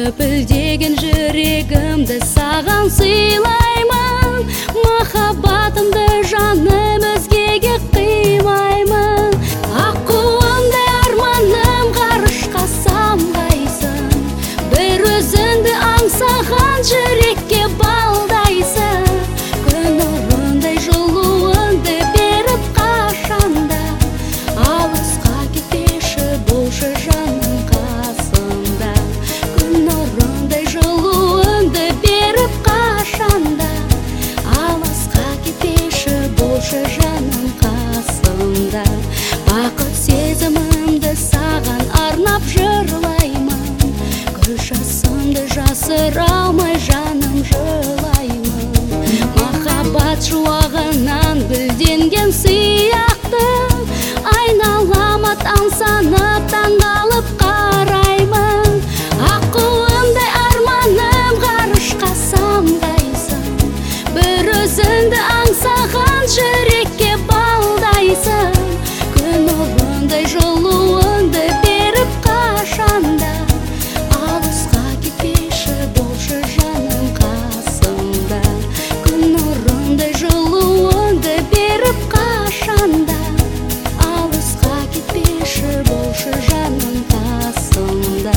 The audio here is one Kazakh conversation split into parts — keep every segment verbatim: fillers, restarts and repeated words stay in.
лүпілдеген жүрегімді саған сыйлаймын, махаббатымды жаным өзгеге қимаймын. Аққуымдай арманым ғарышқа самғайсың, бір өзіңді аңсаған жүрекке балдайсың. Күн нұрындай жылуыңды беріп қашанда, алысқа кетпеші болшы жаным қасымда. Күн нұрындай жылуыңды беріп қашанда, алысқа кетпеші болшы жаным қасымда. Бақыт сезімімді саған арнап жырлаймын, көз жасымды жасыра алмай жаным жылаймын. Махаббат шуағынан гүлденген сияқты, айналама тамсанып таңдалып қараймын. Аққуымдай арманым ғарышқа самғайсың, бір өзіңді аңсаған жүрекке балдайсың. Күн нұрындай жылуыңды беріп қашанда, алысқа кетпеші болшы жаным қасымда. Күн нұрындай жылуыңды беріп қашанда, алысқа кетпеші болшы жаным қасымда.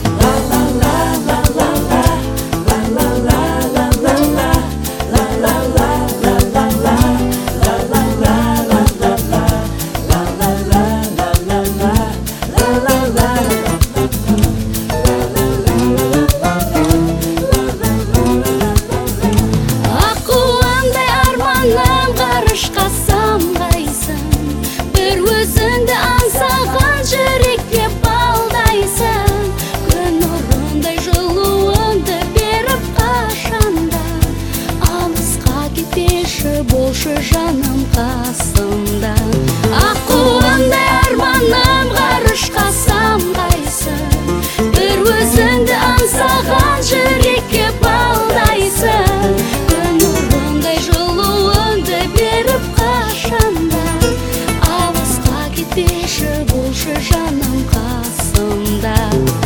Аққуымдай арманым ғарышқа самғайсың, бір өзіңді аңсаған жүрекке балдайсың. Күн нұрындай жылуыңды беріп қашанда, алысқа кетпеші болшы жаным қасымда. Аққуымдай арманым ғарышқа самғайсың, бір өзіңді аңсаған жүрекке балдайсың. Күн нұрындай жылуыңды беріп қашанда, алысқа кетпеші болшы жаным қасымда.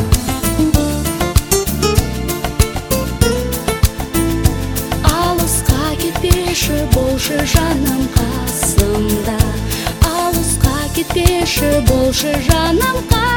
Алысқа кетпеші болшы жаным қасымда, алысқа кетпеші болшы жаным қасымда.